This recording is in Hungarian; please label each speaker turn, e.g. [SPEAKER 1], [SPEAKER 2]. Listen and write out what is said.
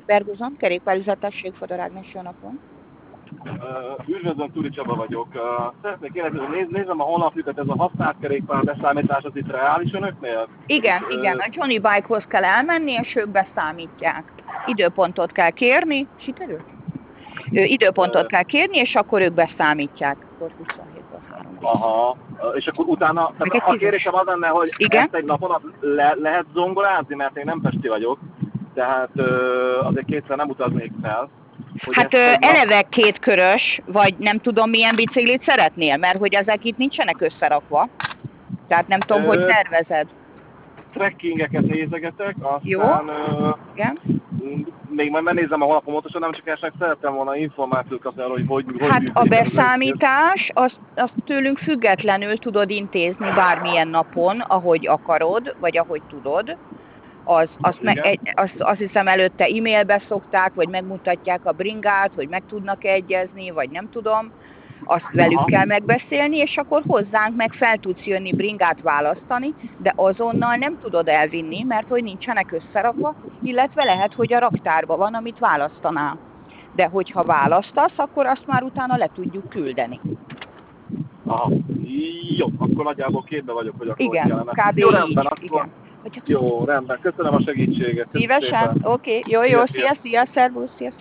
[SPEAKER 1] Bergozon, kerékpárüzetesség, Fodor Ágnes, jó napon.
[SPEAKER 2] Üdvözlöm, Turi Csaba vagyok. Szeretnék kérdezni, nézem a honlapjukat, ez a használt kerékpár beszámítás az itt reális önöknél?
[SPEAKER 1] Igen, a Johnny Bike-hoz kell elmenni, és ők beszámítják. Időpontot kell kérni, sikerült? Időpontot kell kérni, és akkor ők beszámítják. Akkor 27-ben 3.
[SPEAKER 2] Aha, és akkor utána, tehát a kérésem az lenne, hogy
[SPEAKER 1] igen?
[SPEAKER 2] Ezt egy napon lehet zongorázni, mert én nem pesti vagyok, tehát azért kétszer nem utaznék fel.
[SPEAKER 1] Hát eleve kétkörös, vagy nem tudom milyen biciklit szeretnél, mert hogy ezek itt nincsenek összerakva. Tehát nem tudom, hogy tervezed.
[SPEAKER 2] Trekkingeket nézegetek, aztán
[SPEAKER 1] jó. Igen.
[SPEAKER 2] Még majd megnézem a honlapon pontosan, nem csak esetleg szerettem volna információt kapni arról, hogy
[SPEAKER 1] hát a beszámítás, azt tőlünk függetlenül tudod intézni bármilyen napon, ahogy akarod, vagy ahogy tudod. Azt hiszem előtte e-mailbe szokták, vagy megmutatják a bringát, hogy meg tudnak egyezni, vagy nem tudom. Azt velük kell megbeszélni, és akkor hozzánk meg fel tudsz jönni bringát választani, de azonnal nem tudod elvinni, mert hogy nincsenek összerakva, illetve lehet, hogy a raktárban van, amit választanál. De hogyha választasz, akkor azt már utána le tudjuk küldeni.
[SPEAKER 2] Aha. Jó, akkor nagyjából képbe vagyok, hogy akkor
[SPEAKER 1] igen,
[SPEAKER 2] kellene.
[SPEAKER 1] kb.
[SPEAKER 2] Jó, rendben, akkor...
[SPEAKER 1] igen.
[SPEAKER 2] Jó, rendben, köszönöm a segítséget.
[SPEAKER 1] Szívesen, oké, jó, szia, szervusz, szia.